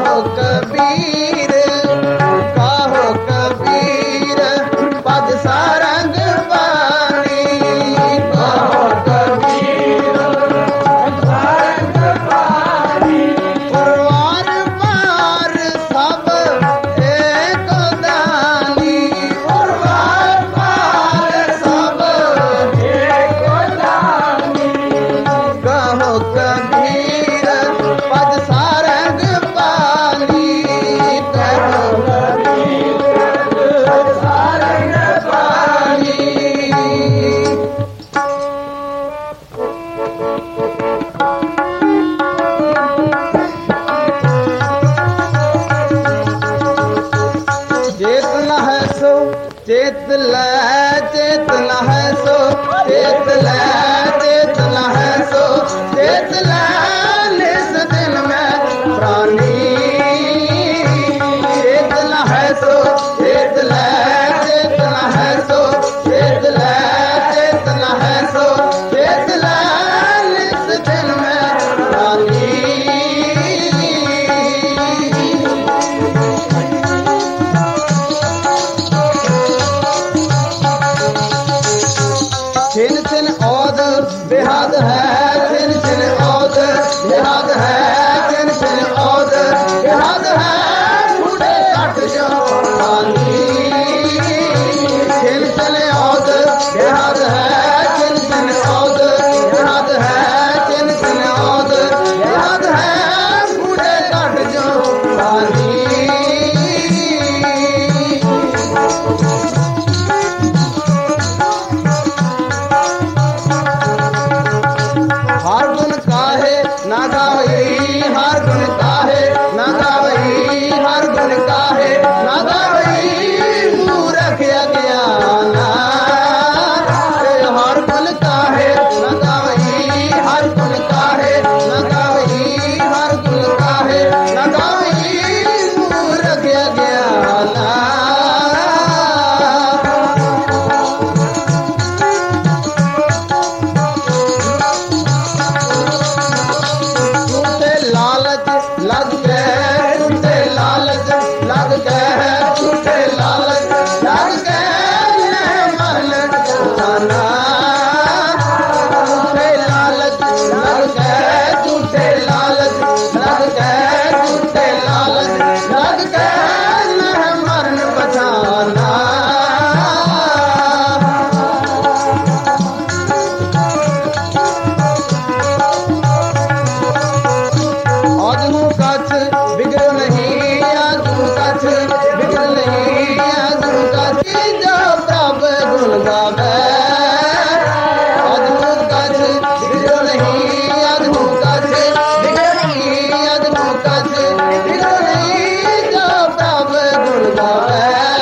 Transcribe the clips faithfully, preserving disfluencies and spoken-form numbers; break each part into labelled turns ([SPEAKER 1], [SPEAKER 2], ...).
[SPEAKER 1] कहो कबीर कहो कबीर पद सारंग पानी कहो कबीर सारंग पानी परवार पार सब एक दानी परवार पार सब एक दानी कहो कबीर पद सारंग पानी कहो कबीर पद सारंग पानी चेतना है सो चेतला चेतना है सो चेतला चेतना है सो चेतला निस दिन में प्राणी चेतना है सो चेतला चेतना है सो चेतला चेतना है सो चेतला निस दिन में प्राणी छिन छिन औद बेहद है छिन छिन औद बेहद है छिन छिन औद बेहद है बूढ़े कट जो पानी छिन छिन औद बेहद है छिन छिन औद बेहद है छिन छिन औद बेहद है बूढ़े कट जो पानी हर गुण काहे ना गावई हर गुण काहे ना गावई हर गुण काहे ना गावई मूर्ख अज्ञाना हर गुण काहे ना गावई हर गुण काहे ना गावई हर गुण काहे ना गावई मूर्ख अज्ञाना झूठे लालच लग गए झूठे लालच लग गए झूठे लालच लग गए मन जाना झूठे लालच लग गए झूठे लालच लग गए झूठे लालच लग गए मरण बचाना आजू कछ बिगड़ नहीं आजू कछ बिगड़ नहीं आजू कछ जो प्रभ गुण गावे आजू कछ बिगड़ नहीं आजू कछ बिगड़ नहीं आजू कछ बिगड़ नहीं जो प्रभ गुण गावे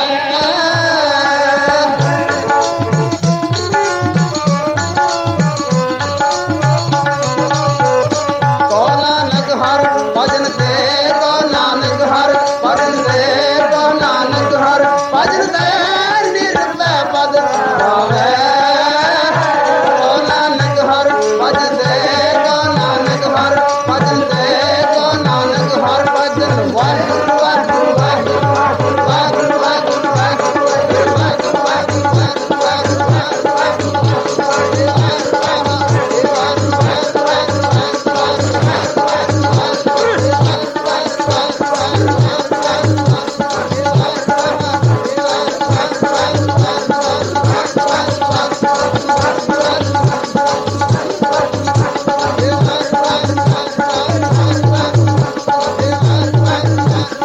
[SPEAKER 1] को नानक हर भजन से को नानक हर भजन से को नानक हर भजन से निर्भय पद पावे को नानक हर भजन से को नानक हर भजन से को नानक हर भजन वाहिगुरु वाहिगुरु वाहिगुरु वाहिगुरु वाहिगुरु वाहिगुरु वाहिगुरु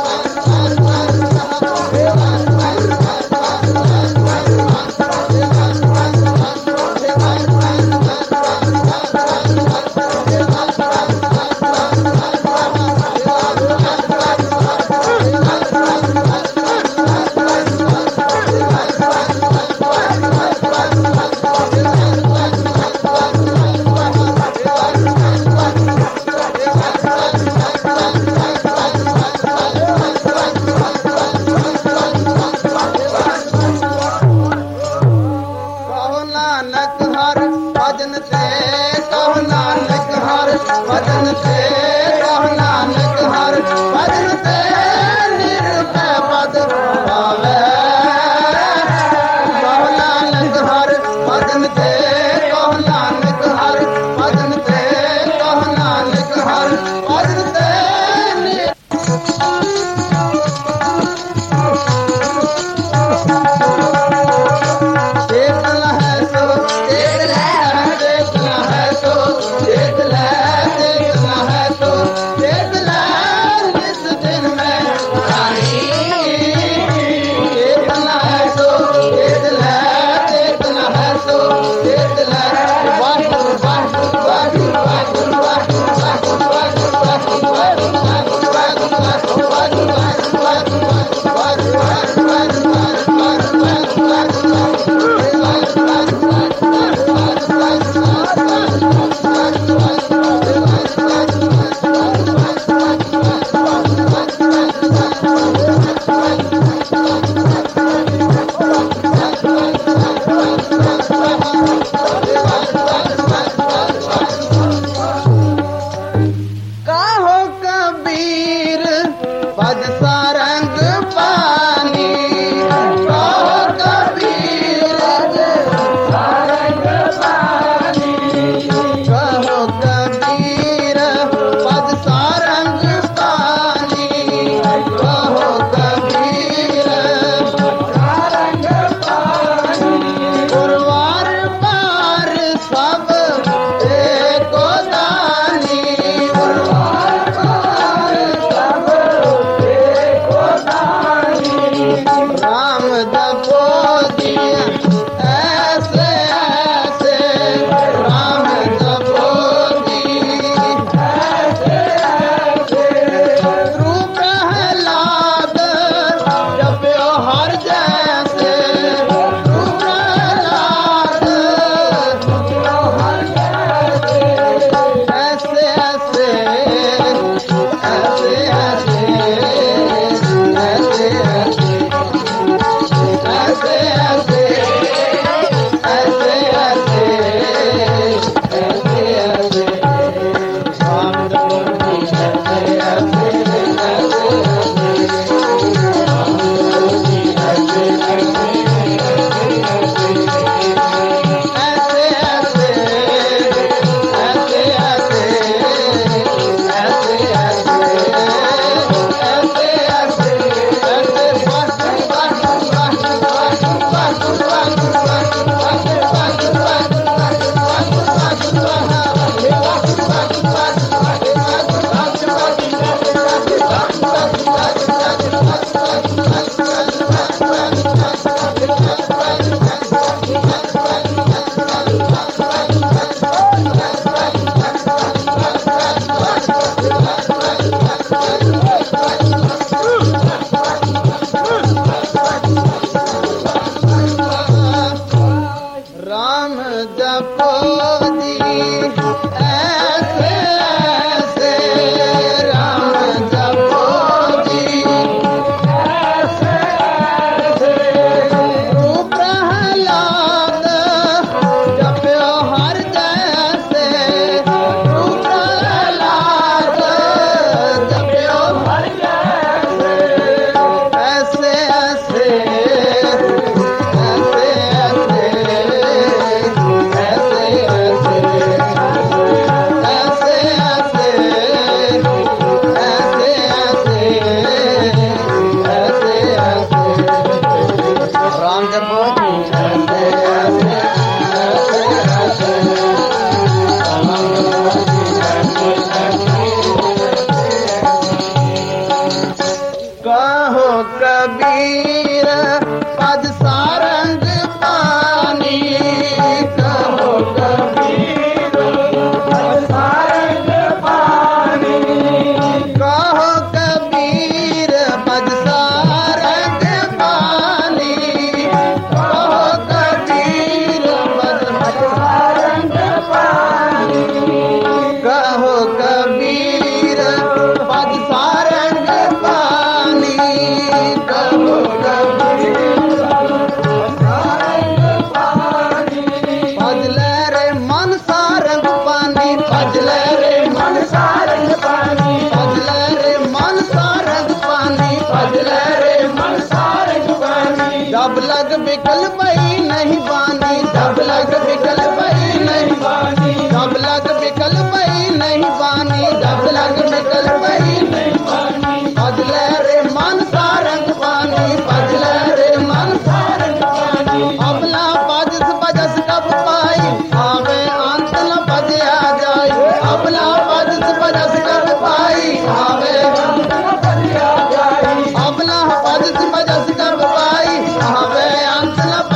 [SPEAKER 1] Abla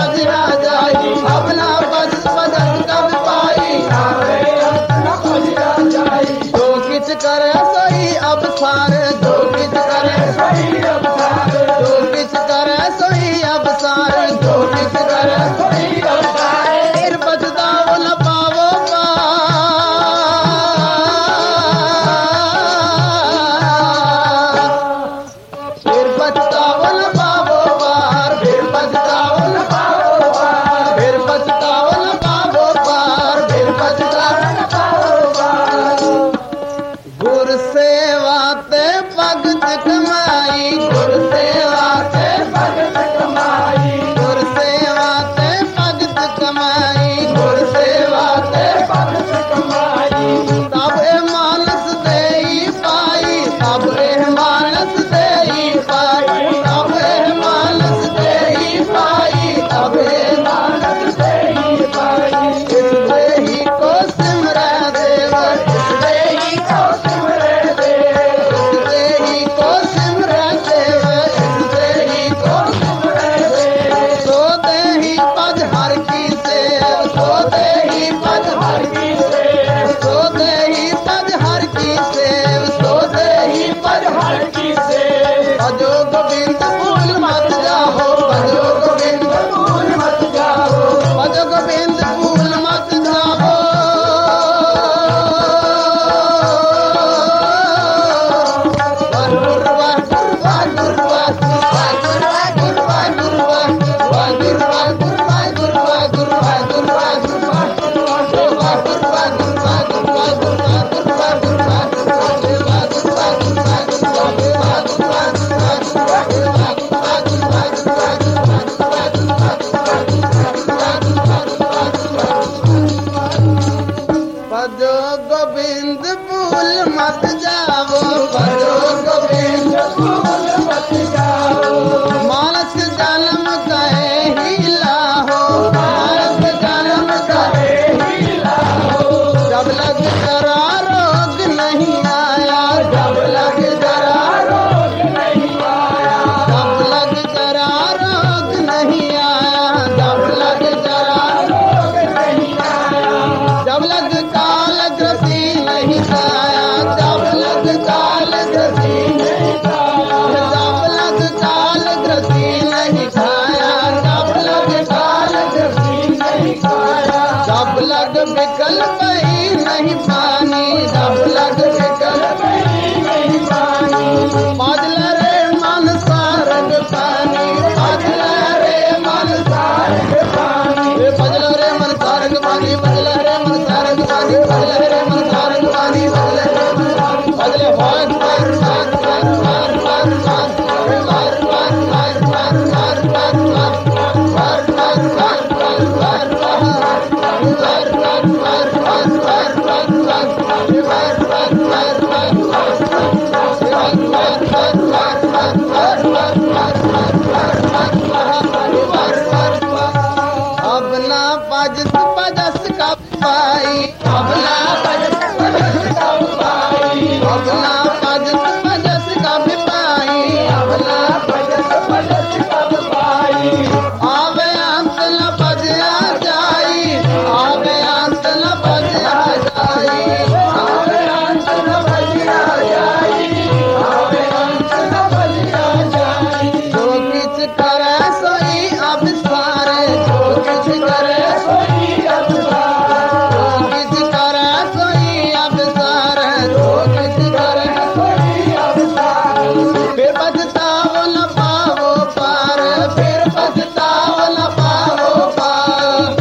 [SPEAKER 1] पछतावो न पावो पार, फिर पछतावो न पावो पार।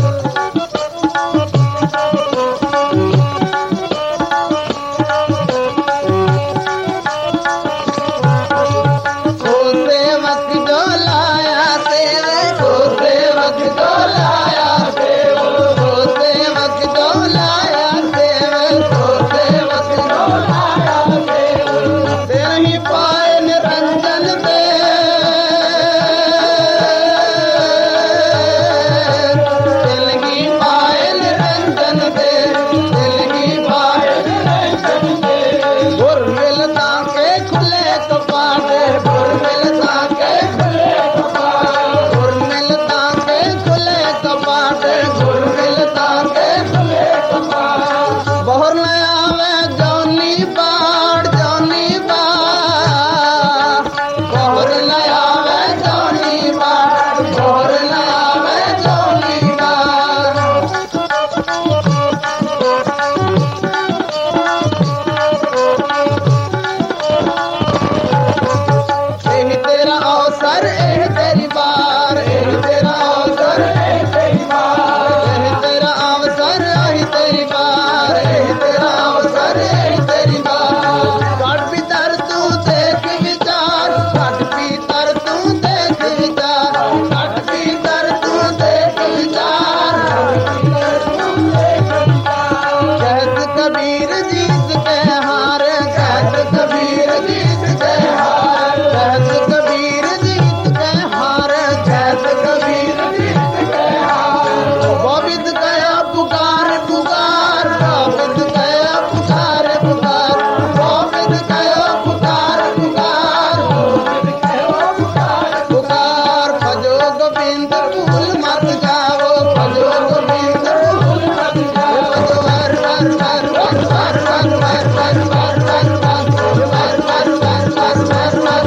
[SPEAKER 1] ओ सेवक जो लाया सेवक, ओ सेवक जो लाया सेवक, ओ सेवक जो लाया सेवक, ओ सेवक जो लाया सेवक। तेरी पाए निरंजन दे, दिल की पाए निरंजन दे, दिल की पाए निरंजन दे। गुर मिलता के खुले कपाट, गुर मिलता के खुले कपाट, गुर मिलता के खुले कपाट, गुर मिलता के खुले कपाट। बहुर न आवे जौनी बाढ़, जौनी बाढ़, बहुर न आवे जौनी बाढ़, बहुर न आवे जौनी बाढ़। एही तेरा अवसर, एही तेरी बार, एही तेरा अवसर, एही तेरी बार, एही तेरा अवसर, एही तेरी बार, एही तेरा अवसर, एही तेरी बार। घट भीतर तू देख विचार, घट भीतर तू देख विचार, घट भीतर तू देख विचार, कहत कबीर जीत के हार, कहत कबीर जीत के हार, कहत कबीर जीत के हार, कहत कबीर जीत के हार। गोविंद गया पुकार पुकार, गोविंद गया पुकार पुकार, गोविंद गया पुकार पुकार, गोविंद गया पुकार पुकार। भजो गोविंद भूल मत जाओ, भजो गोविंद भूल मत जाओ। वर वर वर वर वर वर वर वर वर वर वर वर वर वर वर वर वर वर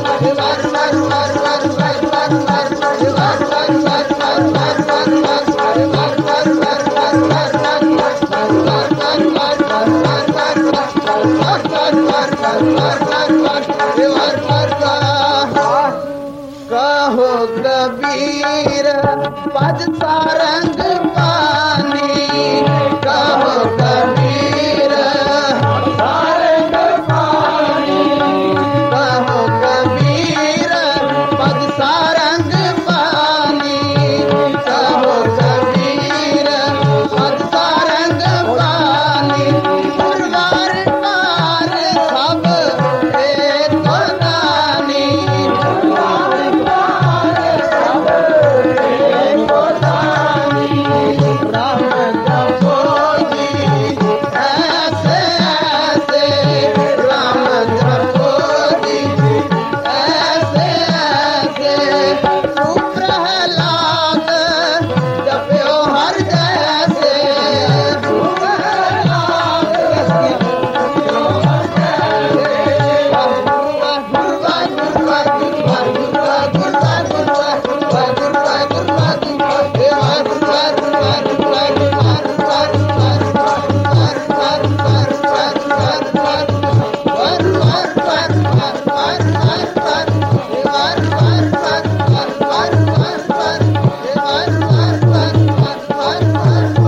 [SPEAKER 1] कहो कबीर पद सारंग पानी, कहो कबीर सारंग पानी, कहो कबीर पद सारंग पानी, कहो कबीर पद सारंग पानी। गुरवार पार सब एक दानी, गुरवार पार सब एक दानी। राम जपो जी ऐसे ऐसे, राम जपो जी ऐसे ऐसे। तू प्रहलाद जप्यो हर जैसे, तू प्रहलाद जप्यो हर जैसे। गुरुवा गुरुवा गुरुवा गुरुवा गुरुवा गुरुवा गुरुवा गुरुवा गुरुवा गुरुवा गुरुवा देवा गुरुवा गुरुवा गुरुवा गुरुवा गुरुवा गुरुवा गुरुवा गुरुवा गुरुवा गुरुवा वर वर वर वर वर वर वर वर वर वर वर वर वर वर वर वर वर वर वर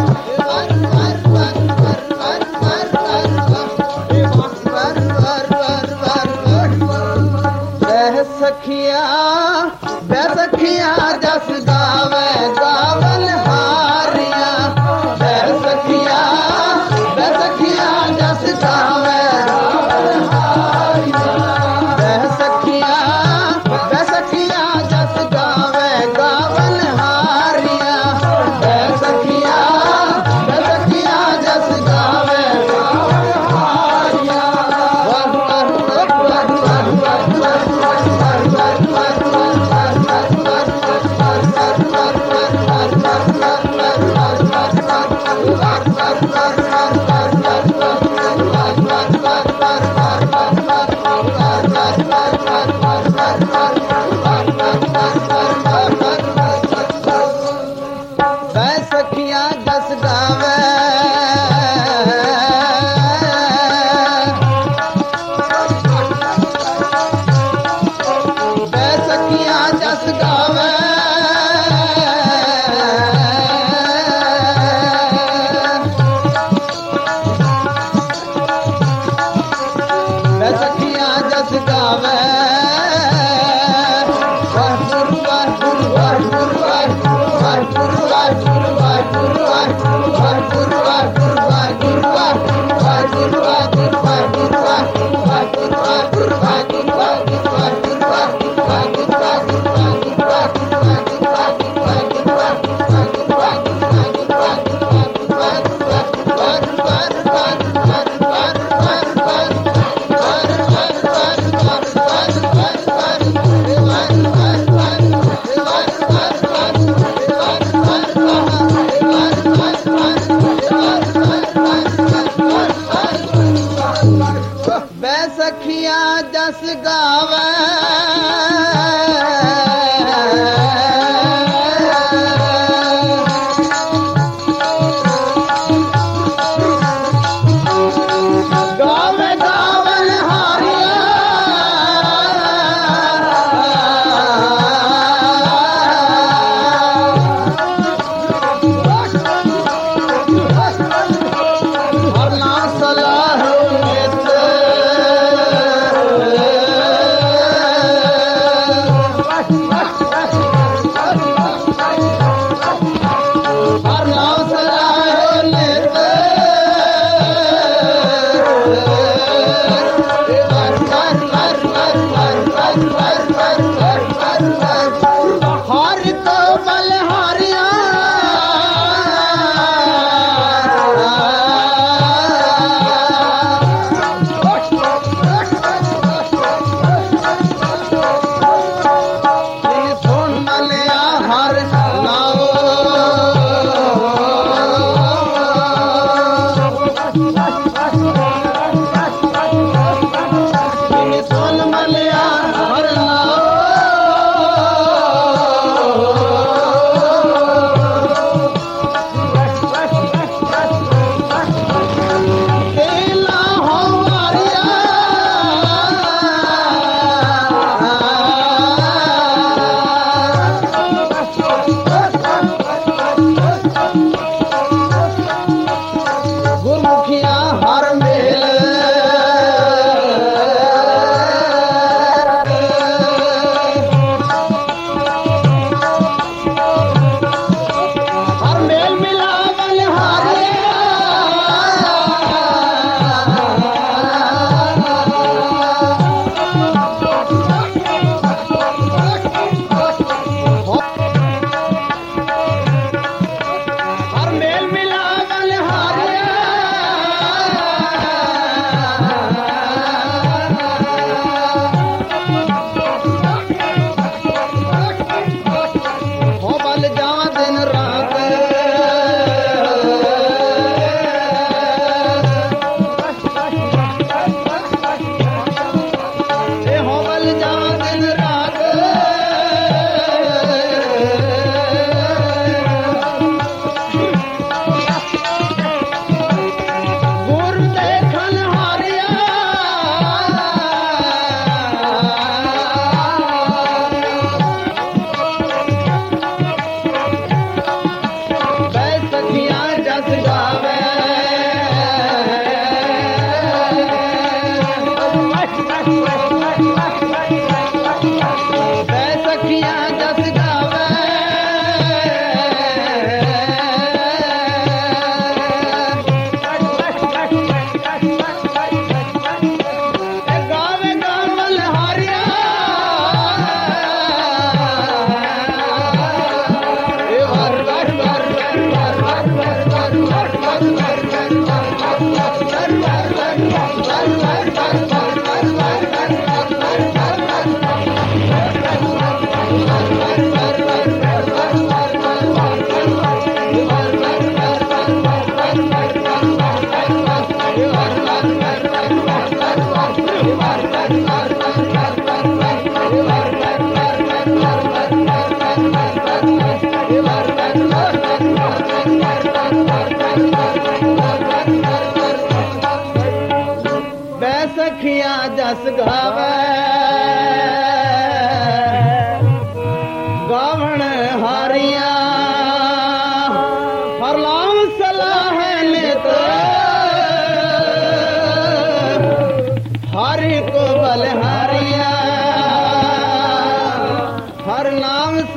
[SPEAKER 1] बह सखिया बह सखिया जस गावे गावन हारिया, बह सखिया बह सखिया जस गावे गावन हारिया, बह सखिया बह सखिया जस गावे गावन हारिया, बह सखिया बह सखिया जस गावे गावन हारिया। वर वर वर वर वर वर वर वर वर वर वर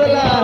[SPEAKER 1] लगा